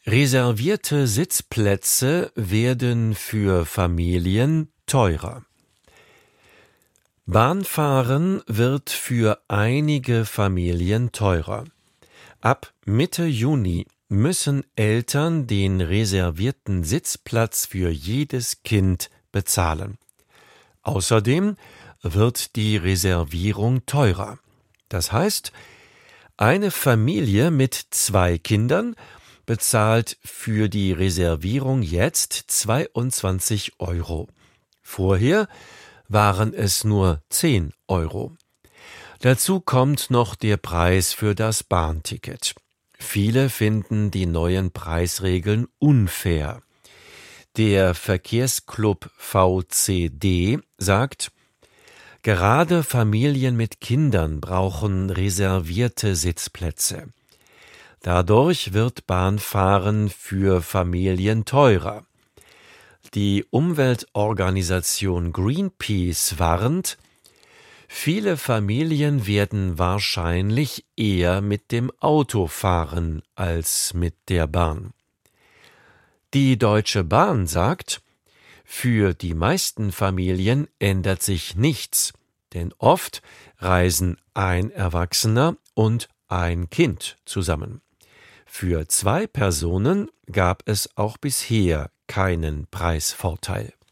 Reservierte Sitzplätze werden für Familien teurer. Bahnfahren wird für einige Familien teurer. Ab Mitte Juni müssen Eltern den reservierten Sitzplatz für jedes Kind bezahlen. Außerdem wird die Reservierung teurer. Das heißt, eine Familie mit 2 Kindern bezahlt für die Reservierung jetzt 22 €. Vorher waren es nur 10 €. Dazu kommt noch der Preis für das Bahnticket. Viele finden die neuen Preisregeln unfair. Der Verkehrsclub VCD sagt, gerade Familien mit Kindern brauchen reservierte Sitzplätze. Dadurch wird Bahnfahren für Familien teurer. Die Umweltorganisation Greenpeace warnt, viele Familien werden wahrscheinlich eher mit dem Auto fahren als mit der Bahn. Die Deutsche Bahn sagt, für die meisten Familien ändert sich nichts, denn oft reisen ein Erwachsener und ein Kind zusammen. Für 2 Personen gab es auch bisher keinen Preisvorteil.